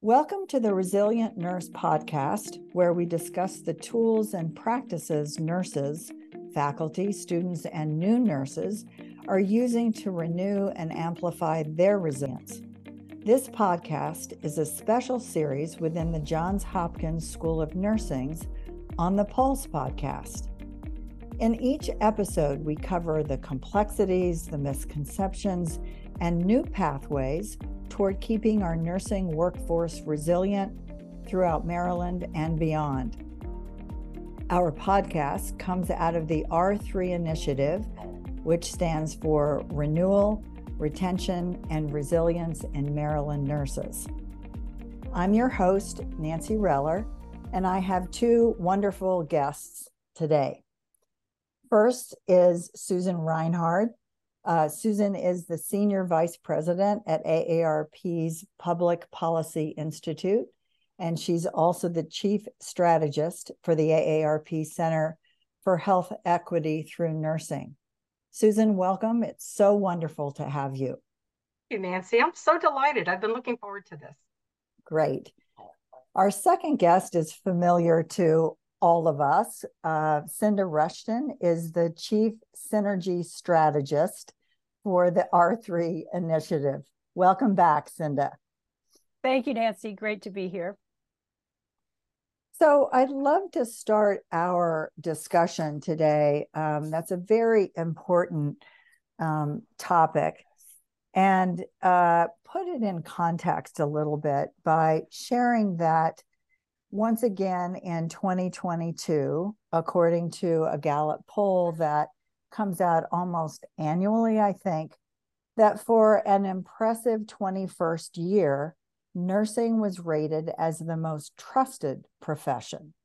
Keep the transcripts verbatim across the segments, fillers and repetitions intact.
Welcome to the Resilient Nurse Podcast, where we discuss the tools and practices nurses, faculty, students, and new nurses are using to renew and amplify their resilience. This podcast is a special series within the Johns Hopkins School of Nursing's On the Pulse podcast. In each episode, we cover the complexities, the misconceptions, and new pathways toward keeping our nursing workforce resilient throughout Maryland and beyond. Our podcast comes out of the R three initiative, which stands for Renewal, Retention, and Resilience in Maryland Nurses. I'm your host, Nancy Reller, and I have two wonderful guests today. First is Susan Reinhard. Uh, Susan is the Senior Vice President at A A R P's Public Policy Institute, and she's also the Chief Strategist for the A A R P Center for Health Equity Through Nursing. Susan, welcome. It's so wonderful to have you. Thank you, Nancy. I'm so delighted. I've been looking forward to this. Great. Our second guest is familiar to all of us. Uh, Cinda Rushton is the Chief Synergy Strategist for the R three initiative. Welcome back, Cinda. Thank you, Nancy. Great to be here. So I'd love to start our discussion today. Um, that's a very important um, topic, and uh, put it in context a little bit by sharing that once again, in twenty twenty-two, according to a Gallup poll that comes out almost annually, I think, that for an impressive twenty-first year, nursing was rated as the most trusted profession.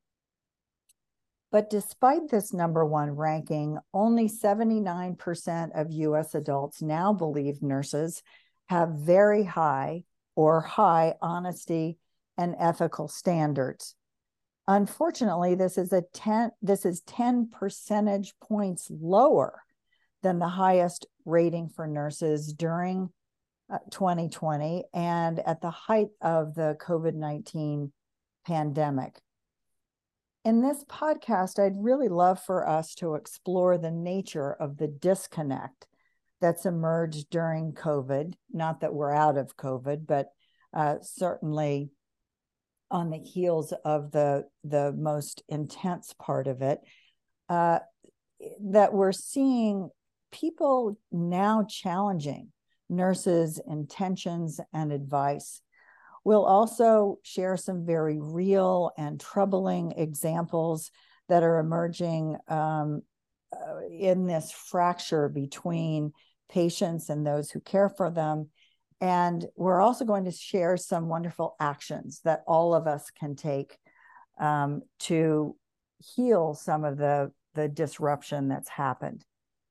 But despite this number one ranking, only seventy-nine percent of U S adults now believe nurses have very high or high honesty and ethical standards. Unfortunately, this is a ten this is ten percentage points lower than the highest rating for nurses during uh, twenty twenty and at the height of the COVID nineteen pandemic. In this podcast, I'd really love for us to explore the nature of the disconnect that's emerged during COVID. Not that we're out of COVID, but uh, certainly on the heels of the, the most intense part of it, uh, that we're seeing people now challenging nurses' intentions and advice. We'll also share some very real and troubling examples that are emerging um, uh, in this fracture between patients and those who care for them. And we're also going to share some wonderful actions that all of us can take um, to heal some of the, the disruption that's happened.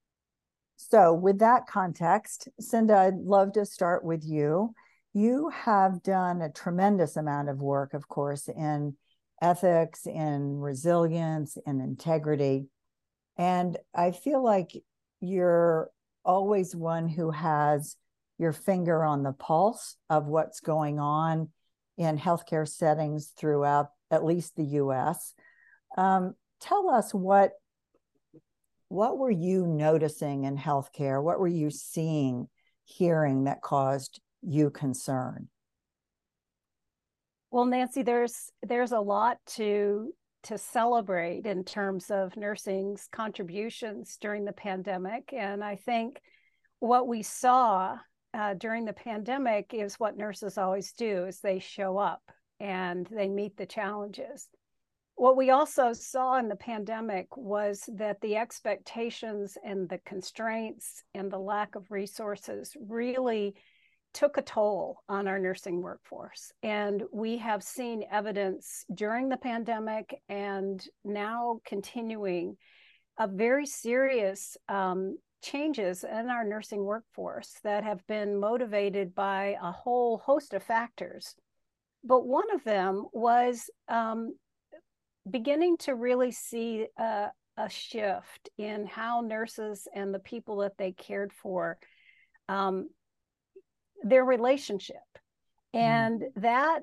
So with that context, Cinda, I'd love to start with you. You have done a tremendous amount of work, of course, in ethics, in resilience, in integrity. And I feel like you're always one who has your finger on the pulse of what's going on in healthcare settings throughout at least the U S. Um, tell us what, what were you noticing in healthcare? What were you seeing, hearing that caused you concern? Well, Nancy, there's there's a lot to to celebrate in terms of nursing's contributions during the pandemic. And I think what we saw Uh, during the pandemic is what nurses always do, is they show up and they meet the challenges. What we also saw in the pandemic was that the expectations and the constraints and the lack of resources really took a toll on our nursing workforce. And we have seen evidence during the pandemic and now continuing a very serious um, changes in our nursing workforce that have been motivated by a whole host of factors. But one of them was um, beginning to really see a, a shift in how nurses and the people that they cared for, um, their relationship. And mm. that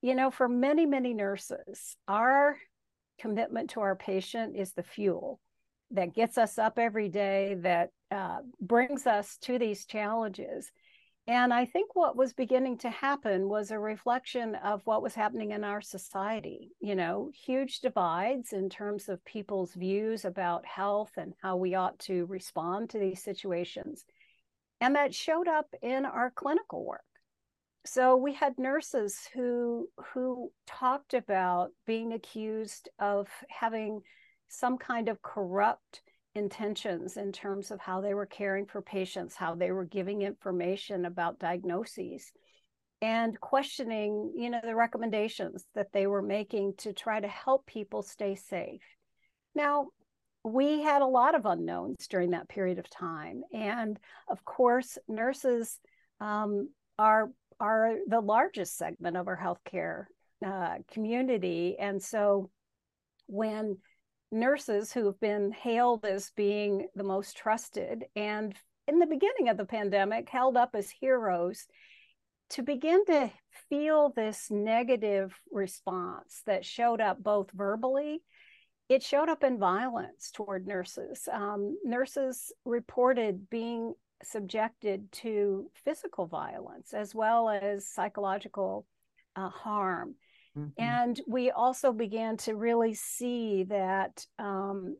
you know, for many, many nurses, our commitment to our patient is the fuel that gets us up every day, that uh, brings us to these challenges. And I think what was beginning to happen was a reflection of what was happening in our society. You know, huge divides in terms of people's views about health and how we ought to respond to these situations. And that showed up in our clinical work. So we had nurses who who talked about being accused of having some kind of corrupt intentions in terms of how they were caring for patients, how they were giving information about diagnoses, and questioning, you know, the recommendations that they were making to try to help people stay safe. Now, we had a lot of unknowns during that period of time. And of course, nurses um, are, are the largest segment of our healthcare uh, community. And so when nurses who have been hailed as being the most trusted, and in the beginning of the pandemic, held up as heroes, to begin to feel this negative response that showed up both verbally, it showed up in violence toward nurses. Um, nurses reported being subjected to physical violence as well as psychological uh, harm. Mm-hmm. And we also began to really see that um,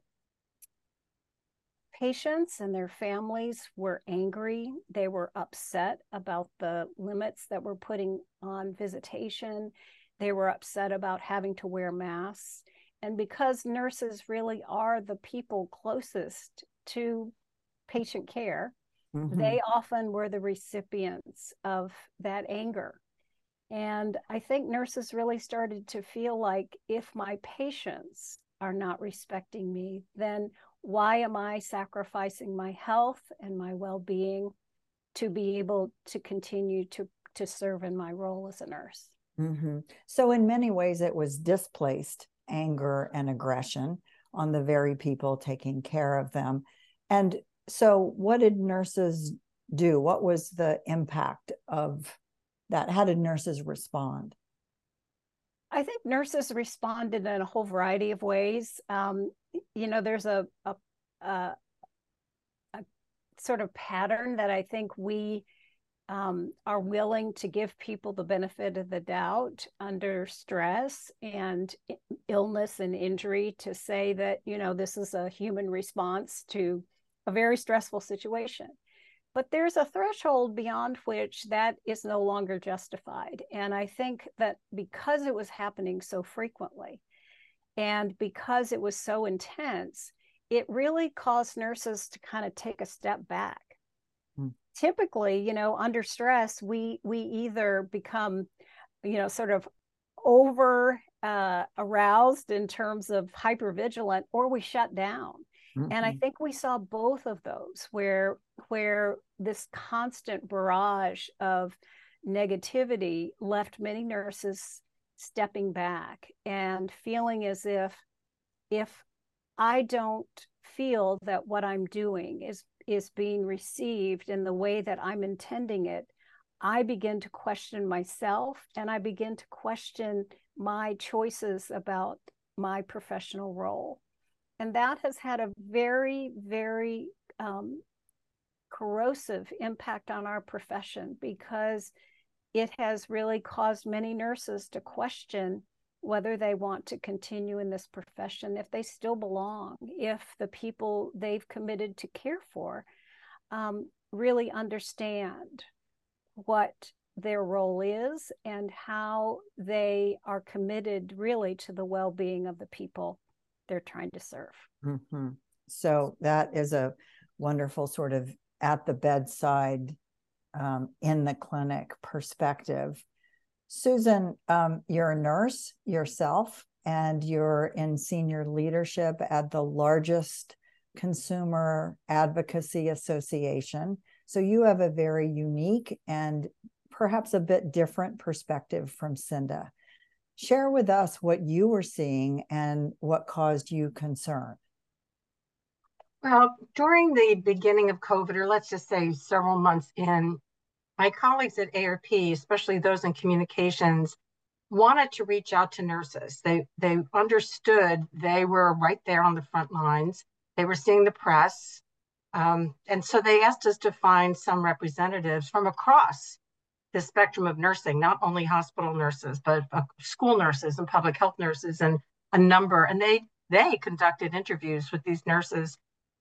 patients and their families were angry. They were upset about the limits that we're putting on visitation. They were upset about having to wear masks. And because nurses really are the people closest to patient care, mm-hmm. they often were the recipients of that anger. And I think nurses really started to feel like, if my patients are not respecting me, then why am I sacrificing my health and my well-being to be able to continue to, to serve in my role as a nurse? Mm-hmm. So in many ways, it was displaced anger and aggression on the very people taking care of them. And so what did nurses do? What was the impact of that? How did nurses respond? I think nurses responded in a whole variety of ways. Um, you know, there's a, a, a, a sort of pattern that I think we um, are willing to give people the benefit of the doubt under stress and illness and injury, to say that, you know, this is a human response to a very stressful situation. But there's a threshold beyond which that is no longer justified. And I think that because it was happening so frequently and because it was so intense, it really caused nurses to kind of take a step back. Hmm. Typically, you know, under stress, we we either become, you know, sort of over uh, aroused in terms of hypervigilant, or we shut down. Mm-hmm. And I think we saw both of those, where where this constant barrage of negativity left many nurses stepping back and feeling as if if I don't feel that what I'm doing is is being received in the way that I'm intending it, I begin to question myself, and I begin to question my choices about my professional role. And that has had a very, very um, corrosive impact on our profession, because it has really caused many nurses to question whether they want to continue in this profession, if they still belong, if the people they've committed to care for um, really understand what their role is and how they are committed really to the well-being of the people they're trying to serve. Mm-hmm. So that is a wonderful sort of at the bedside, um, in the clinic perspective. Susan, um, you're a nurse yourself, and you're in senior leadership at the largest consumer advocacy association. So you have a very unique and perhaps a bit different perspective from Cinda. Share with us what you were seeing and what caused you concern. Well, during the beginning of COVID, or let's just say several months in, my colleagues at A A R P, especially those in communications, wanted to reach out to nurses. They they understood they were right there on the front lines. They were seeing the press. Um, and so they asked us to find some representatives from across the spectrum of nursing, not only hospital nurses, but uh, school nurses and public health nurses and a number. And they they conducted interviews with these nurses.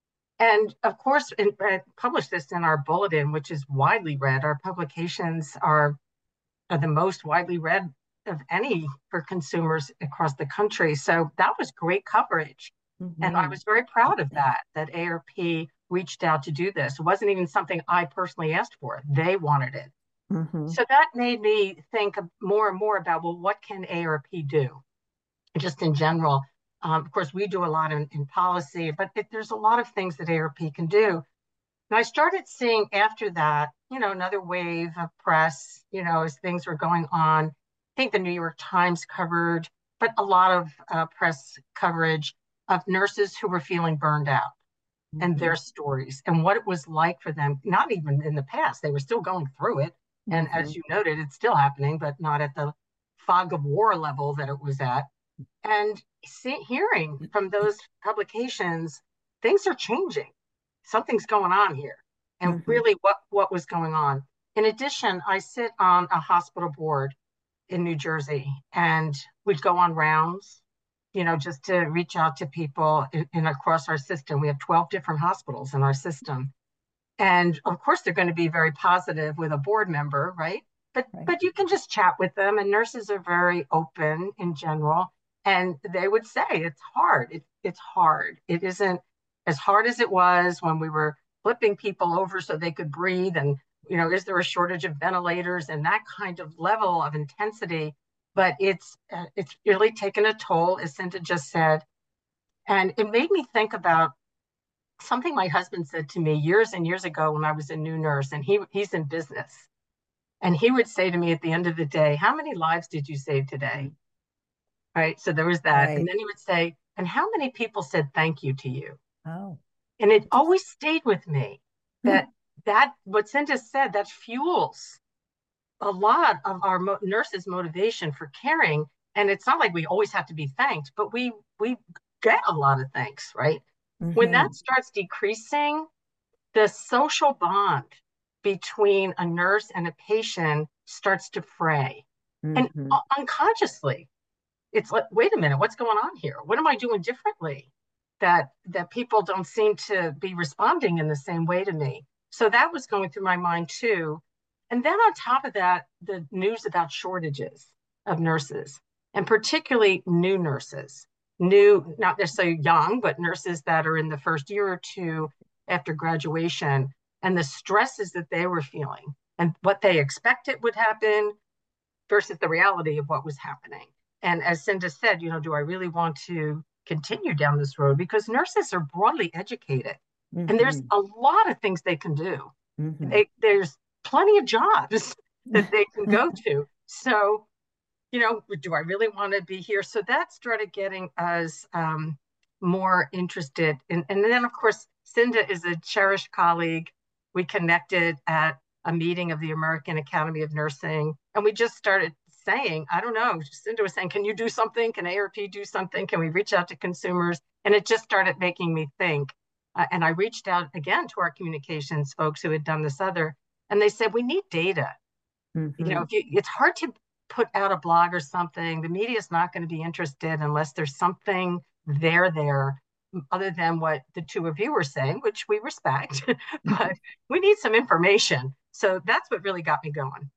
And of course, in, uh, published this in our bulletin, which is widely read. Our publications are, are the most widely read of any for consumers across the country. So that was great coverage. Mm-hmm. And I was very proud of that, that A A R P reached out to do this. It wasn't even something I personally asked for. They wanted it. Mm-hmm. So that made me think more and more about, well, what can A A R P do? Just in general. Um, of course, we do a lot in, in policy, but it, there's a lot of things that A A R P can do. And I started seeing after that, you know, another wave of press, you know, as things were going on. I think the New York Times covered, but a lot of uh, press coverage of nurses who were feeling burned out mm-hmm. and their stories and what it was like for them, not even in the past. They were still going through it. Mm-hmm. And as you noted, it's still happening, but not at the fog of war level that it was at. And see, hearing from those publications, things are changing. Something's going on here. And mm-hmm. really what, what was going on. In addition, I sit on a hospital board in New Jersey, and we'd go on rounds, you know, just to reach out to people in, in across our system. We have twelve different hospitals in our system. And of course, they're going to be very positive with a board member, right? But right. but you can just chat with them, and nurses are very open in general. And they would say, it's hard. It, it's hard. It isn't as hard as it was when we were flipping people over so they could breathe. And, you know, is there a shortage of ventilators and that kind of level of intensity? But it's uh, it's really taken a toll, as Cinda just said. And it made me think about something my husband said to me years and years ago when I was a new nurse, and he he's in business. And he would say to me at the end of the day, how many lives did you save today? Right. So there was that. Right. And then he would say, and how many people said thank you to you? Oh. And it always stayed with me that mm. that what Cinda said, that fuels a lot of our mo- nurses' motivation for caring. And it's not like we always have to be thanked, but we we get a lot of thanks, right? Mm-hmm. When that starts decreasing, the social bond between a nurse and a patient starts to fray. Mm-hmm. And uh, unconsciously, it's like, wait a minute, what's going on here? What am I doing differently that that people don't seem to be responding in the same way to me? So that was going through my mind too. And then on top of that, the news about shortages of nurses, and particularly new nurses, new, not necessarily young, but nurses that are in the first year or two after graduation, and the stresses that they were feeling and what they expected would happen versus the reality of what was happening. And as Cinda said, you know, do I really want to continue down this road? Because nurses are broadly educated, mm-hmm. and there's a lot of things they can do. Mm-hmm. They, there's plenty of jobs that they can go to. So, you know, do I really want to be here? So that started getting us um, more interested. In, and then, of course, Cinda is a cherished colleague. We connected at a meeting of the American Academy of Nursing, and we just started saying, I don't know, Cinda was saying, can you do something? Can A A R P do something? Can we reach out to consumers? And it just started making me think. Uh, and I reached out again to our communications folks who had done this other, and they said, we need data. Mm-hmm. You know, if you, it's hard to put out a blog or something. The media is not going to be interested unless there's something there there other than what the two of you were saying, which we respect, but we need some information. So that's what really got me going.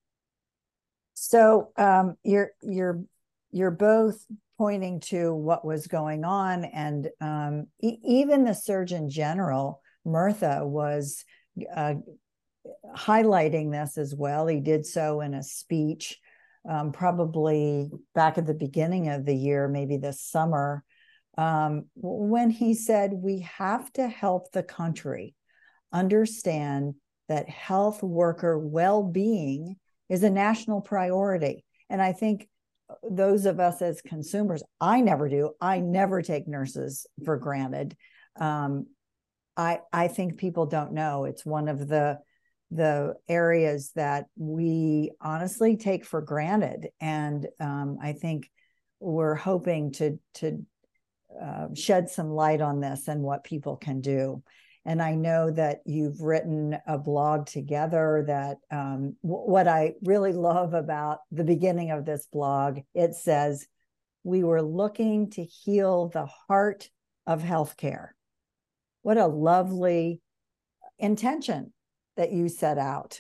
So um, you're you're you're both pointing to what was going on, and um, e- even the Surgeon General Murtha was uh, highlighting this as well. He did so in a speech, um, probably back at the beginning of the year, maybe this summer, um, when he said, "We have to help the country understand that health worker well-being is a national priority." And I think those of us as consumers, I never do. I never take nurses for granted. Um, I I think people don't know it's one of the the areas that we honestly take for granted. And um, I think we're hoping to, to uh, shed some light on this and what people can do. And I know that you've written a blog together that um, w- what I really love about the beginning of this blog, it says, we were looking to heal the heart of healthcare. What a lovely intention that you set out.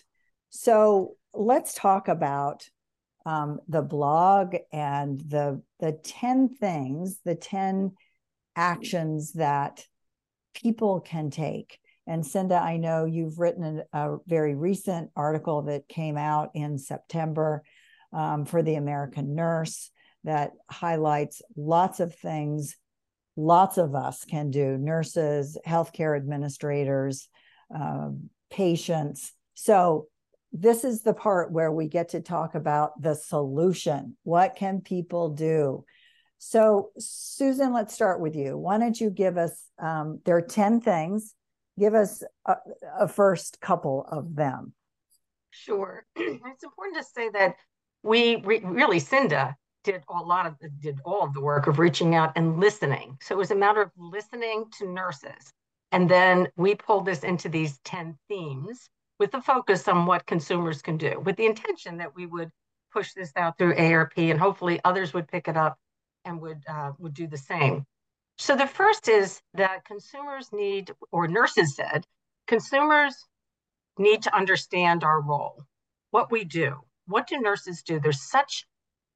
So let's talk about um, the blog and the, the ten things, the ten actions that people can take. And Cinda, I know you've written a, a very recent article that came out in September um, for the American Nurse that highlights lots of things lots of us can do, nurses, healthcare administrators, um, patients. So this is the part where we get to talk about the solution. What can people do? So Susan, let's start with you. Why don't you give us, um, there are ten things, give us a, a first couple of them. Sure. It's important to say that we re really, Cinda did a lot of, did all of the work of reaching out and listening. So it was a matter of listening to nurses. And then we pulled this into these ten themes with the focus on what consumers can do, with the intention that we would push this out through A A R P and hopefully others would pick it up and would, uh, would do the same. So the first is that consumers need, or nurses said, consumers need to understand our role, what we do. What do nurses do? There's such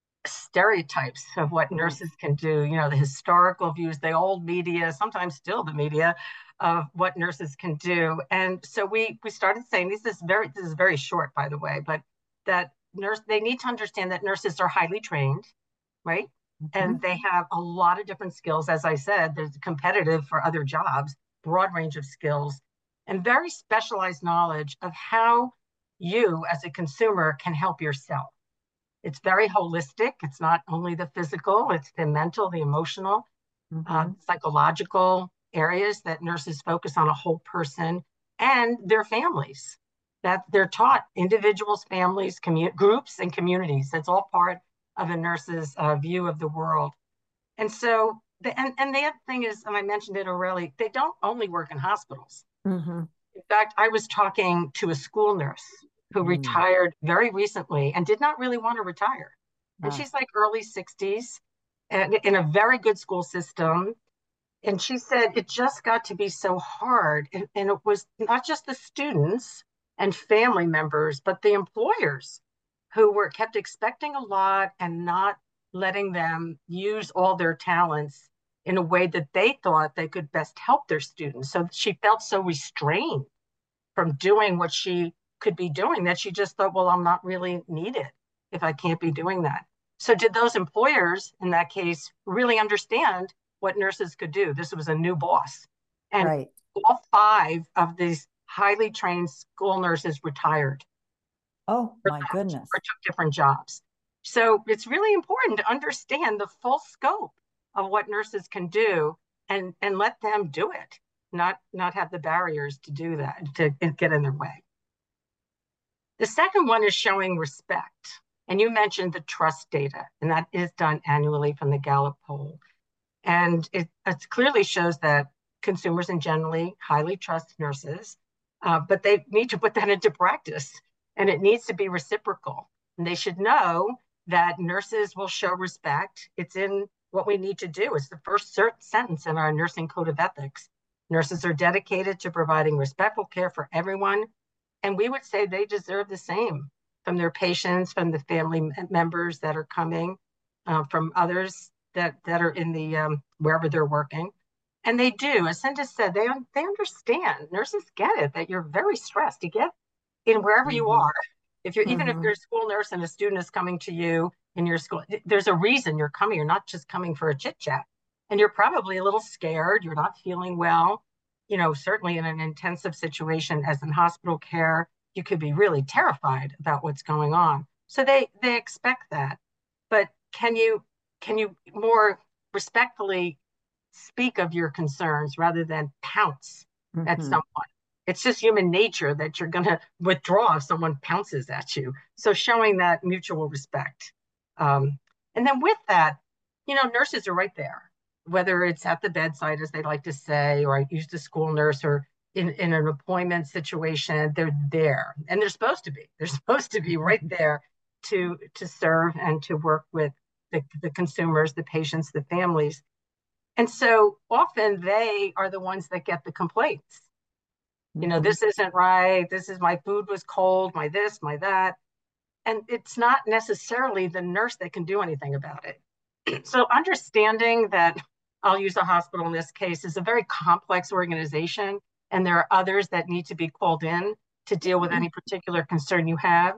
stereotypes of what nurses can do, you know, the historical views, the old media, sometimes still the media, of what nurses can do. And so we we started saying, this is very, this is very short, by the way, but that nurse, they need to understand that nurses are highly trained, right? Mm-hmm. And they have a lot of different skills. As I said, there's competitive for other jobs, broad range of skills, and very specialized knowledge of how you as a consumer can help yourself. It's very holistic. It's not only the physical, it's the mental, the emotional, mm-hmm. uh, psychological areas that nurses focus on a whole person and their families, that they're taught individuals, families, commu- groups, and communities. That's all part of a nurse's uh, view of the world. And so, the, and, and the other thing is, and I mentioned it already, they don't only work in hospitals. Mm-hmm. In fact, I was talking to a school nurse who mm. retired very recently and did not really want to retire. And ah. she's like early sixties and in a very good school system. And she said it just got to be so hard. And, and it was not just the students and family members, but the employers who were kept expecting a lot and not letting them use all their talents in a way that they thought they could best help their students. So she felt so restrained from doing what she could be doing that she just thought, well, I'm not really needed if I can't be doing that. So did those employers in that case really understand what nurses could do? This was a new boss. And right. all five of these highly trained school nurses retired. Oh, my left, goodness. Or took different jobs. So it's really important to understand the full scope of what nurses can do and, and let them do it, not, not have the barriers to do that, to get in their way. The second one is showing respect. And you mentioned the trust data, and that is done annually from the Gallup poll. And it, it clearly shows that consumers in generally highly trust nurses, uh, but they need to put that into practice, and it needs to be reciprocal. And they should know that nurses will show respect. It's in what we need to do. It's the first sentence in our nursing code of ethics. Nurses are dedicated to providing respectful care for everyone. And we would say they deserve the same from their patients, from the family members that are coming, uh, from others that, that are in the, um, wherever they're working. And they do, as Cinda said, they, they understand, nurses get it, that you're very stressed to get in wherever mm-hmm. you are. If you're, mm-hmm. even if you're a school nurse and a student is coming to you in your school, there's a reason you're coming. You're not just coming for a chit chat. And you're probably a little scared. You're not feeling well. You know, certainly in an intensive situation as in hospital care, you could be really terrified about what's going on. So they they expect that. But can you can you more respectfully speak of your concerns rather than pounce mm-hmm. at someone? It's just human nature that you're going to withdraw if someone pounces at you. So showing that mutual respect. Um, and then with that, you know, nurses are right there, whether it's at the bedside, as they like to say, or I used a school nurse, or in, in an appointment situation, they're there. And they're supposed to be. They're supposed to be right there to, to serve and to work with the, the consumers, the patients, the families. And so often they are the ones that get the complaints. You know, this isn't right. This is, my food was cold, my this, my that. And it's not necessarily the nurse that can do anything about it. So understanding that, I'll use a hospital in this case, is a very complex organization, and there are others that need to be called in to deal with any particular concern you have.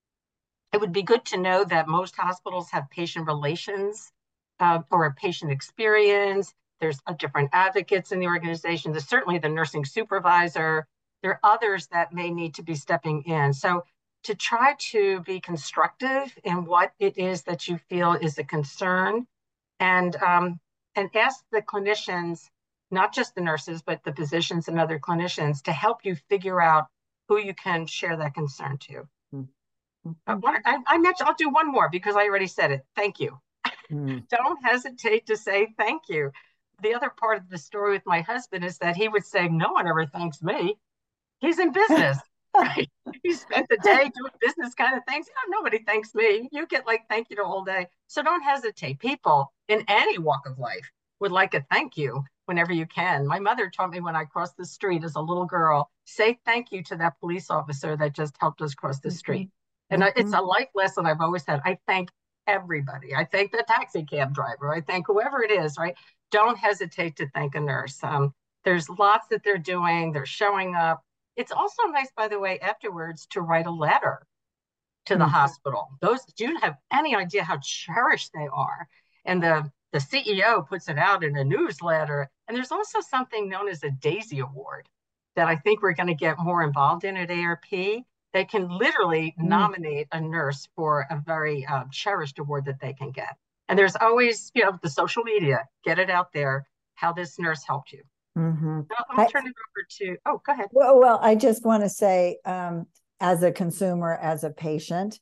It would be good to know that most hospitals have patient relations uh, or a patient experience. There's a different advocates in the organization. There's certainly the nursing supervisor. There are others that may need to be stepping in. So to try to be constructive in what it is that you feel is a concern, and um, and ask the clinicians, not just the nurses, but the physicians and other clinicians, to help you figure out who you can share that concern to. Mm-hmm. Uh, I, I mentioned, I'll do one more because I already said it. Thank you. Mm. Don't hesitate to say thank you. The other part of the story with my husband is that he would say, no one ever thanks me. He's in business, right? He spent the day doing business kind of things. You know, nobody thanks me. You get like thank you the whole day. So don't hesitate. People in any walk of life would like a thank you whenever you can. My mother taught me when I crossed the street as a little girl, say thank you to that police officer that just helped us cross the street. Mm-hmm. And mm-hmm. it's a life lesson I've always had. I thank everybody. I thank the taxi cab driver. I thank whoever it is, right? Don't hesitate to thank a nurse. Um, there's lots that they're doing. They're showing up. It's also nice, by the way, afterwards to write a letter to the mm-hmm. hospital. Those, do you have any idea how cherished they are? And the, the C E O puts it out in a newsletter. And there's also something known as a DAISY Award that I think we're going to get more involved in at A R P. They can literally mm. nominate a nurse for a very uh, cherished award that they can get. And there's always, you know, the social media, get it out there, how this nurse helped you. Mm-hmm. I'll, I'll turn I, it over to, oh, go ahead. Well, well I just want to say, um, as a consumer, as a patient,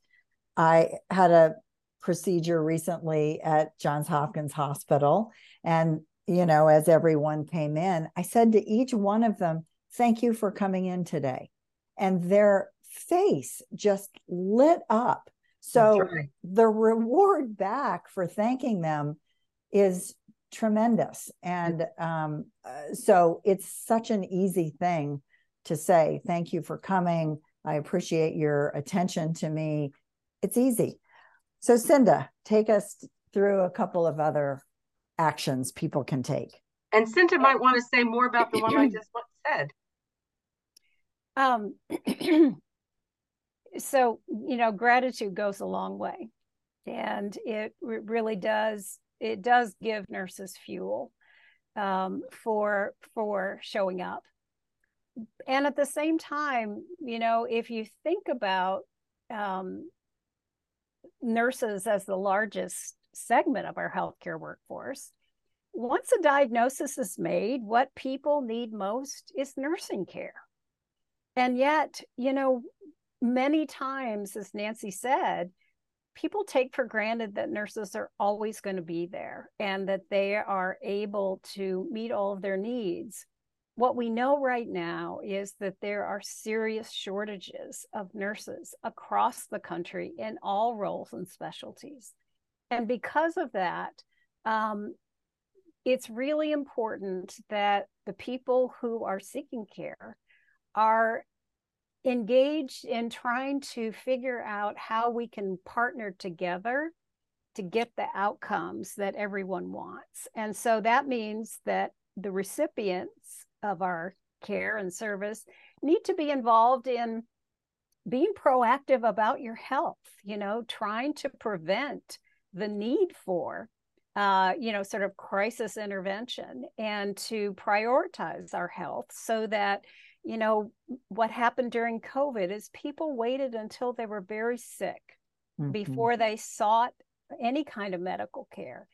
I had a procedure recently at Johns Hopkins Hospital. And, you know, as everyone came in, I said to each one of them, thank you for coming in today. And their face just lit up. So right. the reward back for thanking them is tremendous. And um, uh, so it's such an easy thing to say, thank you for coming. I appreciate your attention to me. It's easy. So Cinda, take us through a couple of other actions people can take. And Cinda might want to say more about the one I just said. Um, so, you know, gratitude goes a long way, and it really does. It does give nurses fuel um, for, for showing up. And at the same time, you know, if you think about um, nurses as the largest segment of our healthcare workforce, once a diagnosis is made, what people need most is nursing care. And yet, you know, many times, as Nancy said, people take for granted that nurses are always going to be there and that they are able to meet all of their needs. What we know right now is that there are serious shortages of nurses across the country in all roles and specialties. And because of that, um, it's really important that the people who are seeking care are engaged in trying to figure out how we can partner together to get the outcomes that everyone wants. And so that means that the recipients of our care and service need to be involved in being proactive about your health, you know, trying to prevent the need for, uh, you know, sort of crisis intervention, and to prioritize our health so that, you know, what happened during COVID is people waited until they were very sick mm-hmm. before they sought any kind of medical care.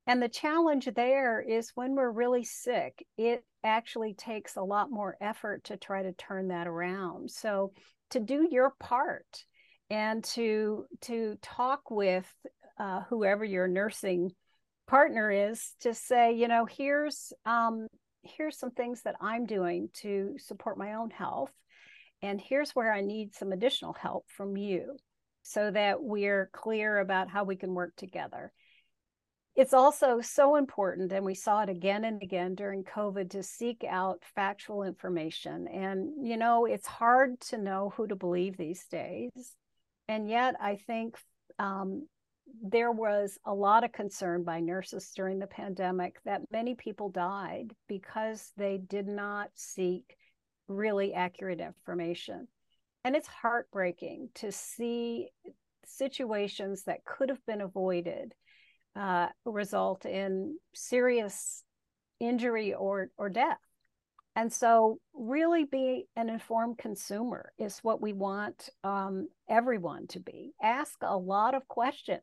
And the challenge there is when we're really sick, it actually takes a lot more effort to try to turn that around. So to do your part and to to talk with uh, whoever your nursing partner is, to say, you know, here's um, here's some things that I'm doing to support my own health, and here's where I need some additional help from you, so that we're clear about how we can work together. It's also so important, and we saw it again and again during COVID, to seek out factual information. And, you know, it's hard to know who to believe these days. And yet, I think um, there was a lot of concern by nurses during the pandemic that many people died because they did not seek really accurate information. And it's heartbreaking to see situations that could have been avoided uh, result in serious injury or, or death. And so really be an informed consumer is what we want um, everyone to be. Ask a lot of questions.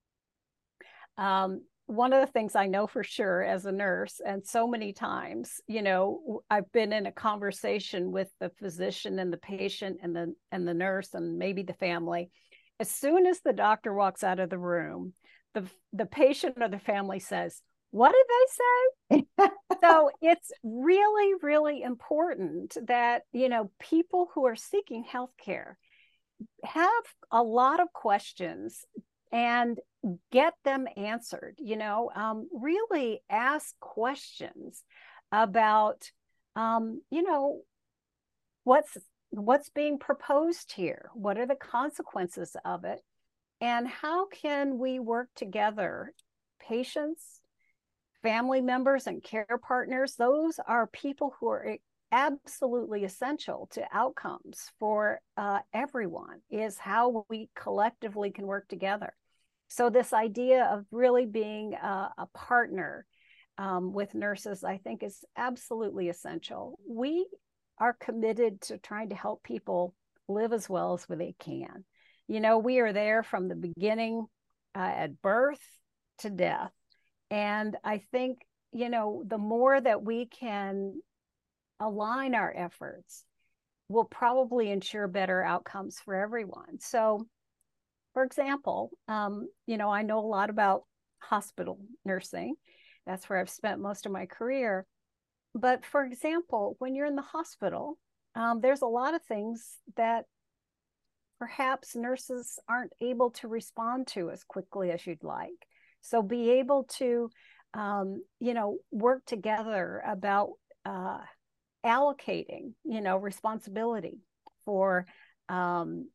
Um, one of the things I know for sure as a nurse, and so many times, you know, I've been in a conversation with the physician and the patient and the and the nurse and maybe the family. As soon as the doctor walks out of the room, the the patient or the family says, "What did they say?" So it's really, really important that, you know, people who are seeking healthcare have a lot of questions and get them answered. You know, um, really ask questions about, um, you know, what's what's being proposed here? What are the consequences of it? And how can we work together? Patients, family members, and care partners, those are people who are absolutely essential to outcomes for uh, everyone, is how we collectively can work together. So this idea of really being a, a partner um, with nurses, I think, is absolutely essential. We are committed to trying to help people live as well as they can. You know, we are there from the beginning uh, at birth to death. And I think, you know, the more that we can align our efforts will probably ensure better outcomes for everyone. So, for example, um, you know, I know a lot about hospital nursing. That's where I've spent most of my career. But for example, when you're in the hospital, um, there's a lot of things that perhaps nurses aren't able to respond to as quickly as you'd like. So be able to, um, you know, work together about uh, allocating, you know, responsibility for um,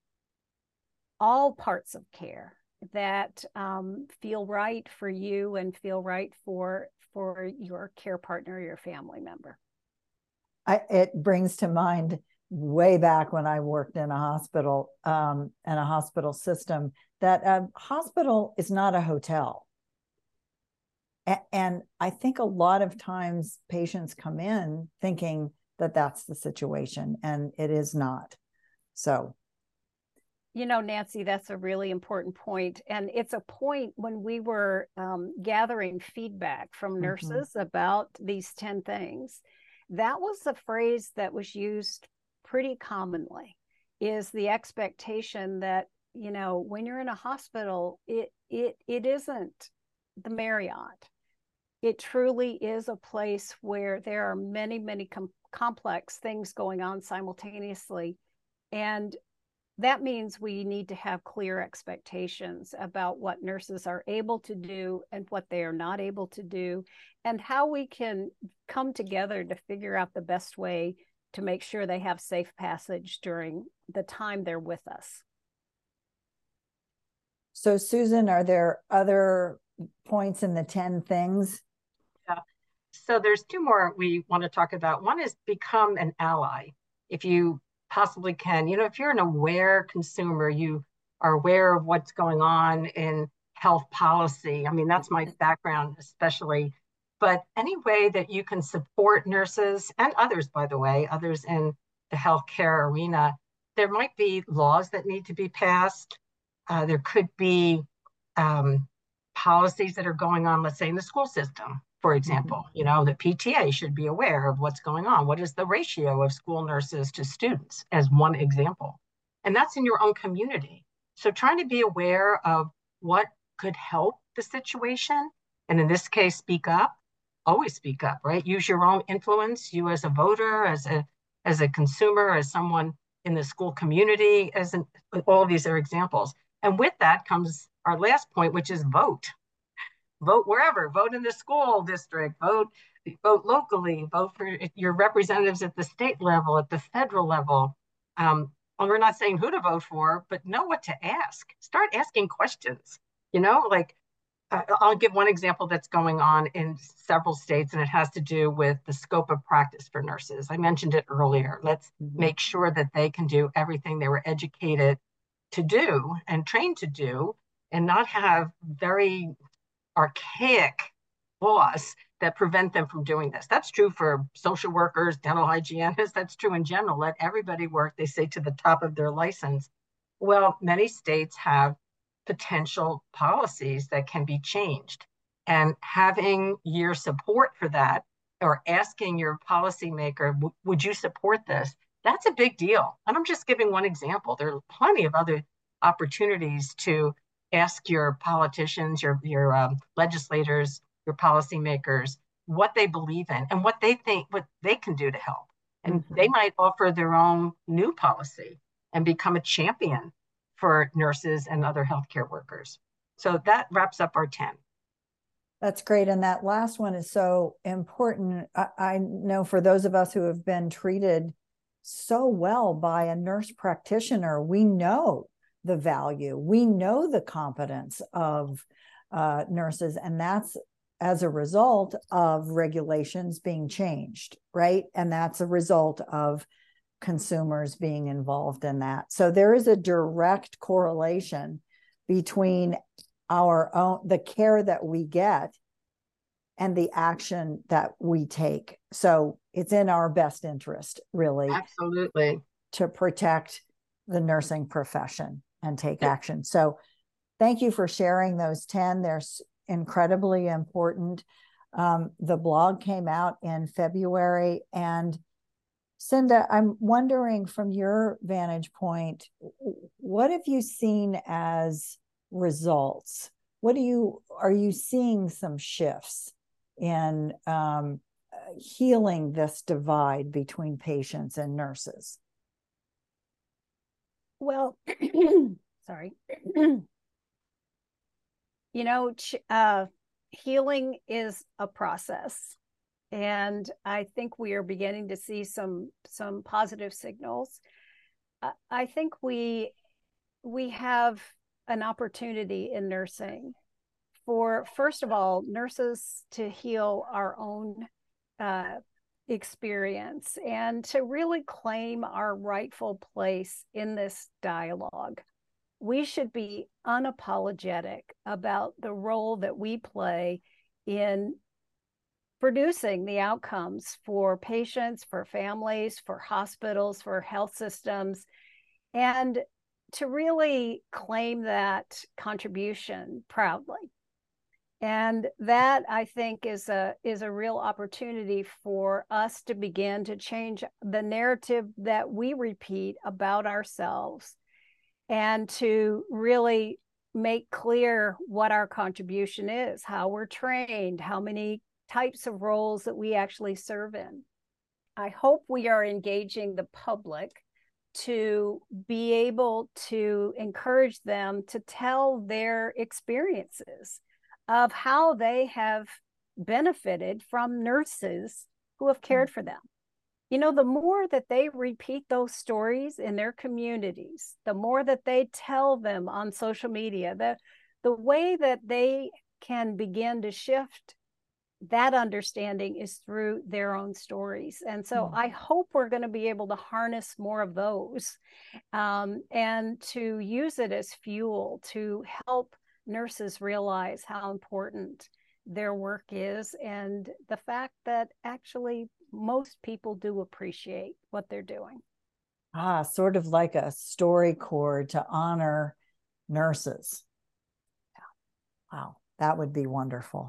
all parts of care that um, feel right for you and feel right for for your care partner or your family member. I, it brings to mind way back when I worked in a hospital um, and a hospital system, that a hospital is not a hotel. A- and I think a lot of times patients come in thinking that that's the situation, and it is not. So, you know, Nancy, that's a really important point. And it's a point when we were um, gathering feedback from nurses mm-hmm. about these ten things. That was a phrase that was used pretty commonly, is the expectation that, you know, when you're in a hospital, it it it isn't the Marriott. It truly is a place where there are many, many com- complex things going on simultaneously. And that means we need to have clear expectations about what nurses are able to do and what they are not able to do, and how we can come together to figure out the best way to make sure they have safe passage during the time they're with us. So, Susan, are there other points in the ten things? Yeah. So there's two more we want to talk about. One is become an ally. If you possibly can, you know, if you're an aware consumer, you are aware of what's going on in health policy. I mean, that's my background, especially. But any way that you can support nurses and others, by the way, others in the healthcare arena, there might be laws that need to be passed. Uh, there could be um, policies that are going on, let's say in the school system, for example. Mm-hmm. You know, the P T A should be aware of what's going on. What is the ratio of school nurses to students, as one example? And that's in your own community. So trying to be aware of what could help the situation, and in this case, speak up. Always speak up, right? Use your own influence, you as a voter, as a as a consumer, as someone in the school community, as an, all of these are examples. And with that comes our last point, which is vote. Vote wherever, vote in the school district, vote, vote locally, vote for your representatives at the state level, at the federal level. Um, and we're not saying who to vote for, but know what to ask. Start asking questions, you know, like, I'll give one example that's going on in several states, and it has to do with the scope of practice for nurses. I mentioned it earlier. Let's mm-hmm. make sure that they can do everything they were educated to do and trained to do, and not have very archaic laws that prevent them from doing this. That's true for social workers, dental hygienists. That's true in general. Let everybody work, they say, to the top of their license. Well, many states have potential policies that can be changed, and having your support for that, or asking your policymaker, would you support this? That's a big deal. And I'm just giving one example. There are plenty of other opportunities to ask your politicians, your, your um, legislators, your policymakers, what they believe in and what they think, what they can do to help. And mm-hmm. they might offer their own new policy and become a champion for nurses and other healthcare workers. So that wraps up our ten. That's great. And that last one is so important. I, I know for those of us who have been treated so well by a nurse practitioner, we know the value, we know the competence of uh, nurses, and that's as a result of regulations being changed, right? And that's a result of consumers being involved in that. So there is a direct correlation between our own, the care that we get and the action that we take. So it's in our best interest, really. Absolutely. To protect the nursing profession and take yeah. action. So thank you for sharing those ten. They're incredibly important. Um, the blog came out in February, and Cinda, I'm wondering from your vantage point, what have you seen as results? What do you, are you seeing some shifts in um, healing this divide between patients and nurses? Well, sorry. You know, uh, healing is a process. And I think we are beginning to see some some positive signals. Uh, I think we we have an opportunity in nursing for, first of all, nurses to heal our own uh, experience and to really claim our rightful place in this dialogue. We should be unapologetic about the role that we play in producing the outcomes for patients, for families, for hospitals, for health systems, and to really claim that contribution proudly. And that, I think, is a is a real opportunity for us to begin to change the narrative that we repeat about ourselves, and to really make clear what our contribution is, how we're trained, how many types of roles that we actually serve in. I hope we are engaging the public to be able to encourage them to tell their experiences of how they have benefited from nurses who have cared for them. You know, the more that they repeat those stories in their communities, the more that they tell them on social media, the, the way that they can begin to shift that understanding is through their own stories. And so mm-hmm. I hope we're going to be able to harness more of those um, and to use it as fuel to help nurses realize how important their work is, and the fact that actually most people do appreciate what they're doing. Ah, sort of like a story chord to honor nurses. Wow. That would be wonderful.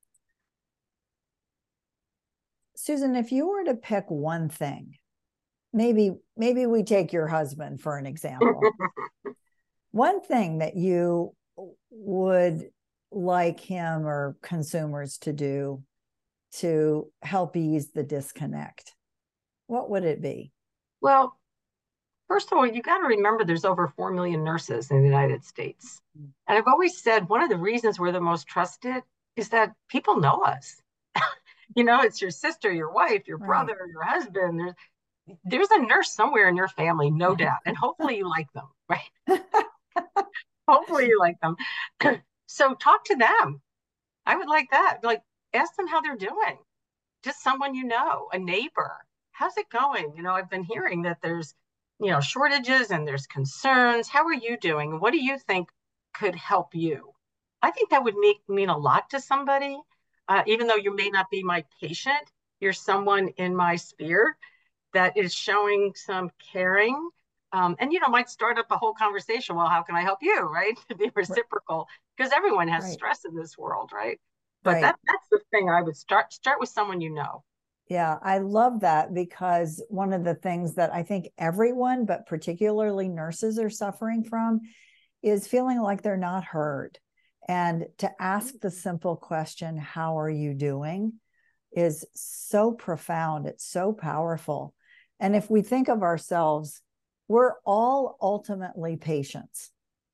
Susan, if you were to pick one thing, maybe maybe we take your husband for an example. One thing that you would like him or consumers to do to help ease the disconnect, what would it be? Well, first of all, you got to remember there's over four million nurses in the United States. And I've always said one of the reasons we're the most trusted is that people know us. You know, it's your sister, your wife, your brother, right. your husband. There's there's a nurse somewhere in your family, no doubt. And hopefully you like them, right? Hopefully you like them. So talk to them. I would like that. Like, ask them how they're doing. Just someone you know, a neighbor. How's it going? You know, I've been hearing that there's, you know, shortages and there's concerns. How are you doing? What do you think could help you? I think that would make, mean a lot to somebody. Uh, even though you may not be my patient, you're someone in my sphere that is showing some caring. Um, and, you know, might start up a whole conversation. Well, how can I help you, right? To be reciprocal, because everyone has right. stress in this world, right? But right. that that's the thing I would start, start with someone you know. Yeah, I love that, because one of the things that I think everyone, but particularly nurses, are suffering from is feeling like they're not heard. And to ask the simple question, how are you doing, is so profound. It's so powerful. And if we think of ourselves, we're all ultimately patients.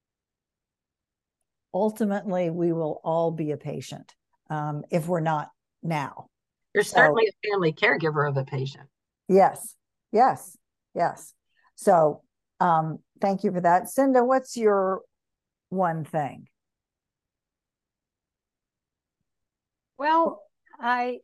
Ultimately, we will all be a patient um, if we're not now. You're so, certainly a family caregiver of a patient. Yes, yes, yes. So um, thank you for that. Cinda, what's your one thing? Well, I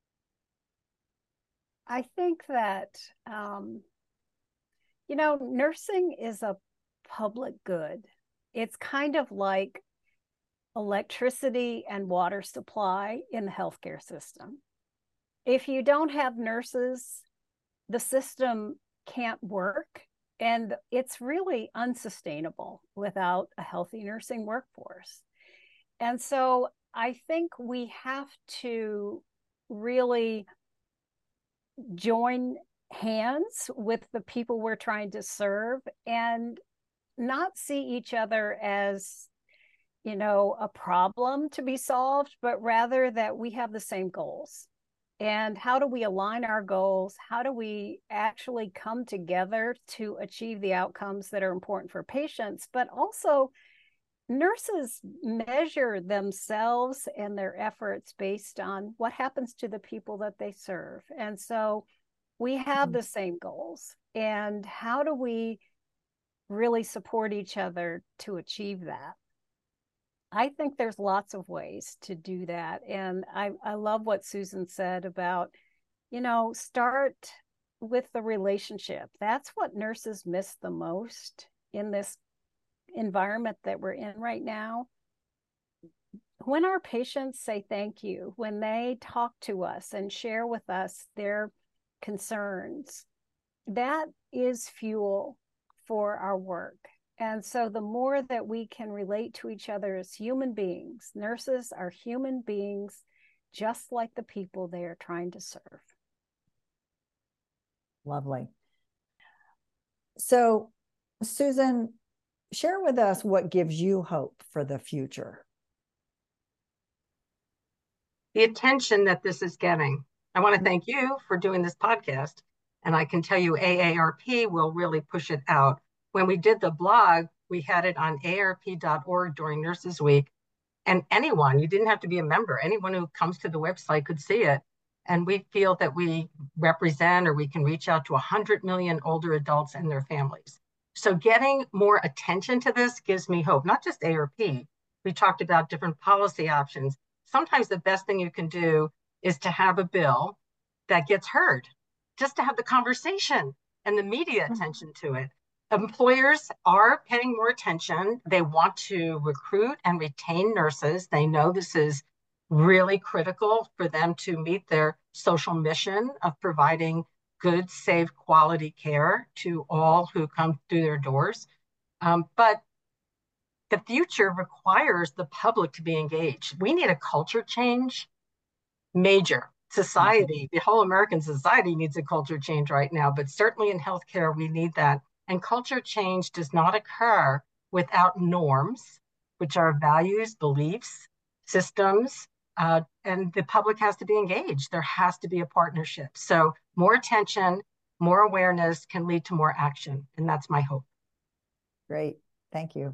I think that, um, you know, nursing is a public good. It's kind of like electricity and water supply in the healthcare system. If you don't have nurses, the system can't work, and it's really unsustainable without a healthy nursing workforce. And so I think we have to really join hands with the people we're trying to serve and not see each other as, you know, a problem to be solved, but rather that we have the same goals. And how do we align our goals? How do we actually come together to achieve the outcomes that are important for patients? But also, nurses measure themselves and their efforts based on what happens to the people that they serve. And so we have the same goals. And how do we really support each other to achieve that? I think there's lots of ways to do that. And I, I love what Susan said about, you know, start with the relationship. That's what nurses miss the most in this environment that we're in right now. When our patients say thank you, when they talk to us and share with us their concerns, that is fuel for our work. And so the more that we can relate to each other as human beings, nurses are human beings, just like the people they are trying to serve. Lovely. So, Susan, share with us what gives you hope for the future. The attention that this is getting. I want to thank you for doing this podcast. And I can tell you A A R P will really push it out. When we did the blog, we had it on A A R P dot org during Nurses Week. And anyone, you didn't have to be a member, anyone who comes to the website could see it. And we feel that we represent, or we can reach out to one hundred million older adults and their families. So getting more attention to this gives me hope, not just A A R P. We talked about different policy options. Sometimes the best thing you can do is to have a bill that gets heard, just to have the conversation and the media attention to it. Employers are paying more attention. They want to recruit and retain nurses. They know this is really critical for them to meet their social mission of providing good, safe, quality care to all who come through their doors. Um, but the future requires the public to be engaged. We need a culture change, major. Society, the whole American society needs a culture change right now, but certainly in healthcare, we need that. And culture change does not occur without norms, which are values, beliefs, systems, uh, and the public has to be engaged. There has to be a partnership. So more attention, more awareness can lead to more action, and that's my hope. Great, thank you.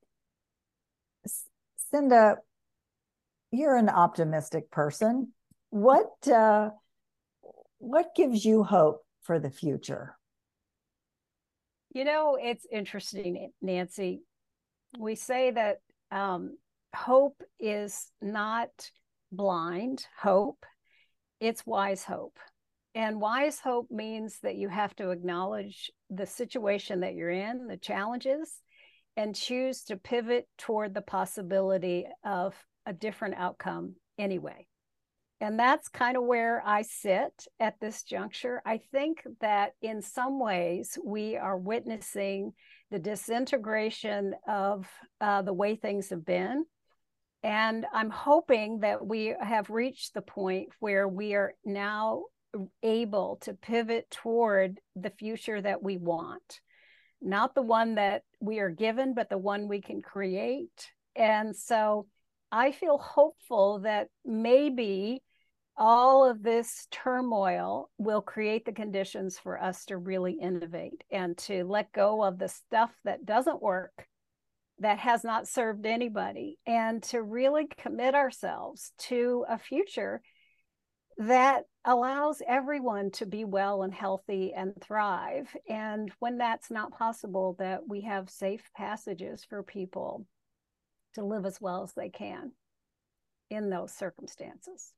Cinda, you're an optimistic person. What uh, what gives you hope for the future? You know, it's interesting, Nancy. We say that um, hope is not blind hope, it's wise hope. And wise hope means that you have to acknowledge the situation that you're in, the challenges, and choose to pivot toward the possibility of a different outcome anyway. And that's kind of where I sit at this juncture. I think that in some ways we are witnessing the disintegration of uh, the way things have been. And I'm hoping that we have reached the point where we are now able to pivot toward the future that we want. Not the one that we are given, but the one we can create. And so I feel hopeful that maybe all of this turmoil will create the conditions for us to really innovate and to let go of the stuff that doesn't work, that has not served anybody, and to really commit ourselves to a future that allows everyone to be well and healthy and thrive. And when that's not possible, that we have safe passages for people to live as well as they can in those circumstances.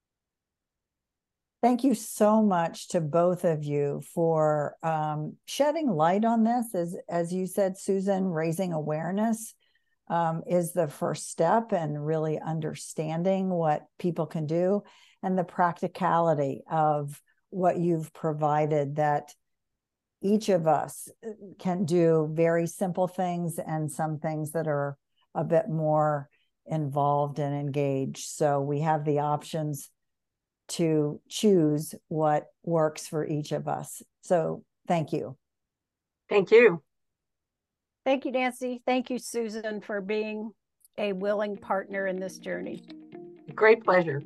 Thank you so much to both of you for um, shedding light on this. As, as you said, Susan, raising awareness um, is the first step, and really understanding what people can do and the practicality of what you've provided, that each of us can do very simple things and some things that are a bit more involved and engaged. So we have the options to choose what works for each of us. So thank you. Thank you. Thank you, Nancy. Thank you, Susan, for being a willing partner in this journey. Great pleasure.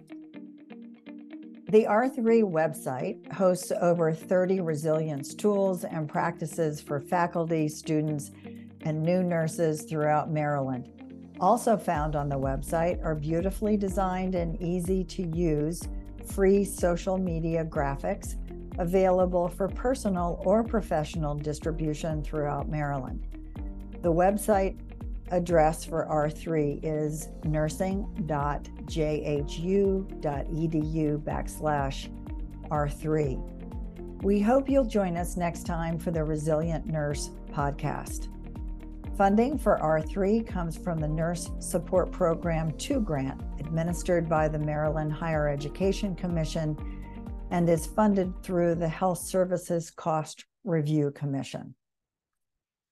The R three website hosts over thirty resilience tools and practices for faculty, students, and new nurses throughout Maryland. Also found on the website are beautifully designed and easy to use free social media graphics available for personal or professional distribution throughout Maryland. The website address for R three is nursing.jhu.edu backslash R3. We hope you'll join us next time for the Resilient Nurse podcast. Funding for R three comes from the Nurse Support Program two grant administered by the Maryland Higher Education Commission and is funded through the Health Services Cost Review Commission.